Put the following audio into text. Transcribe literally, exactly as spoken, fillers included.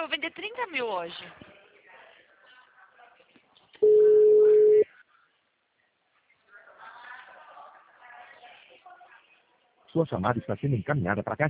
vou vender trinta mil hoje. Sua chamada está sendo encaminhada para cá.